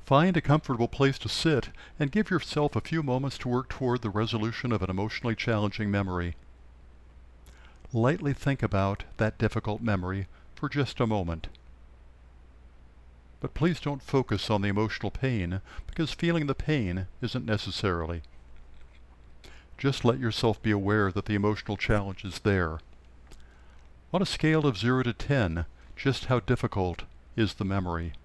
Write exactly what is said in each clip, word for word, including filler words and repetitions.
Find a comfortable place to sit and give yourself a few moments to work toward the resolution of an emotionally challenging memory. Lightly think about that difficult memory for just a moment. But please don't focus on the emotional pain, because feeling the pain isn't necessarily. Just let yourself be aware that the emotional challenge is there. On a scale of zero to ten, just how difficult is the memory?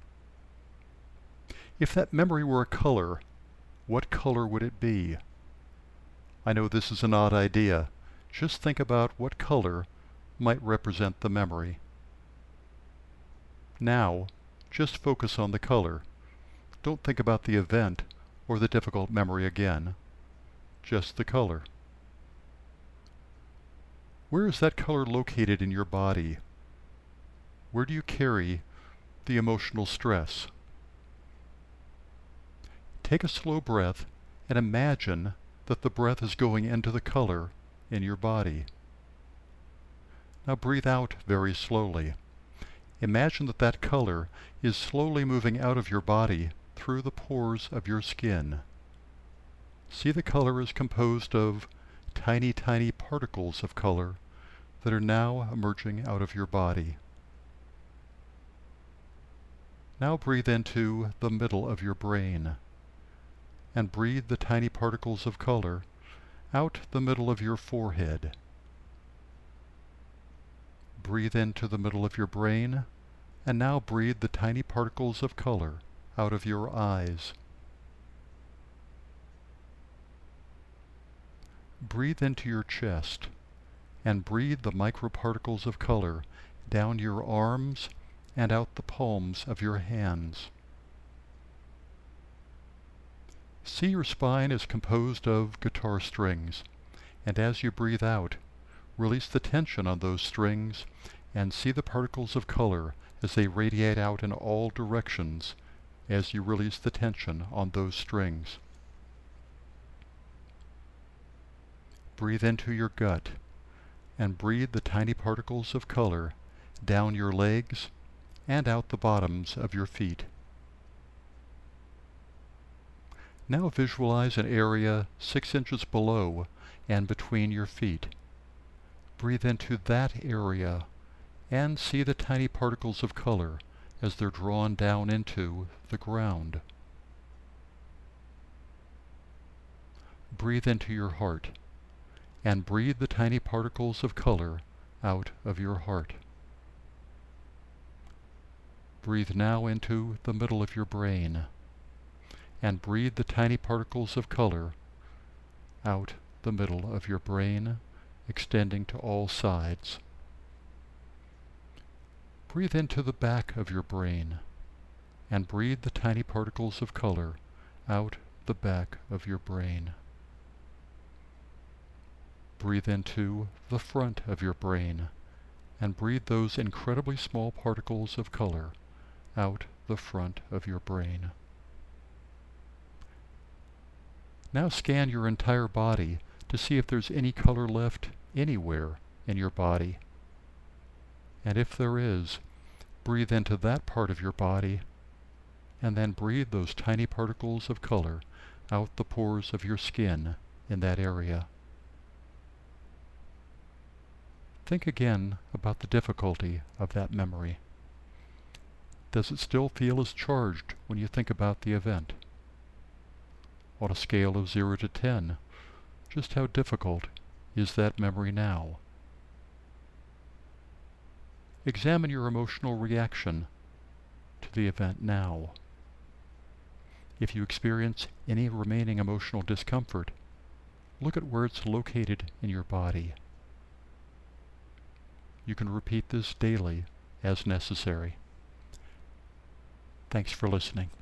If that memory were a color, what color would it be? I know this is an odd idea. Just think about what color might represent the memory. Now, just focus on the color. Don't think about the event or the difficult memory again. Just the color. Where is that color located in your body? Where do you carry the emotional stress? Take a slow breath and imagine that the breath is going into the color in your body. Now breathe out very slowly. Imagine that that color is slowly moving out of your body through the pores of your skin. See, the color is composed of tiny, tiny particles of color that are now emerging out of your body. Now breathe into the middle of your brain and breathe the tiny particles of color out the middle of your forehead. Breathe into the middle of your brain, and now breathe the tiny particles of color out of your eyes. Breathe into your chest, and breathe the microparticles of color down your arms and out the palms of your hands. See, your spine is composed of guitar strings, and as you breathe out, release the tension on those strings and see the particles of color as they radiate out in all directions as you release the tension on those strings. Breathe into your gut and breathe the tiny particles of color down your legs and out the bottoms of your feet. Now visualize an area six inches below and between your feet. Breathe into that area and see the tiny particles of color as they're drawn down into the ground. Breathe into your heart and breathe the tiny particles of color out of your heart. Breathe now into the middle of your brain and breathe the tiny particles of color out the middle of your brain, extending to all sides. Breathe into the back of your brain and breathe the tiny particles of color out the back of your brain. Breathe into the front of your brain and breathe those incredibly small particles of color out the front of your brain. Now scan your entire body to see if there's any color left anywhere in your body. And if there is, breathe into that part of your body and then breathe those tiny particles of color out the pores of your skin in that area. Think again about the difficulty of that memory. Does it still feel as charged when you think about the event? On a scale of zero to ten, just how difficult is that memory now? Examine your emotional reaction to the event now. If you experience any remaining emotional discomfort, look at where it's located in your body. You can repeat this daily as necessary. Thanks for listening.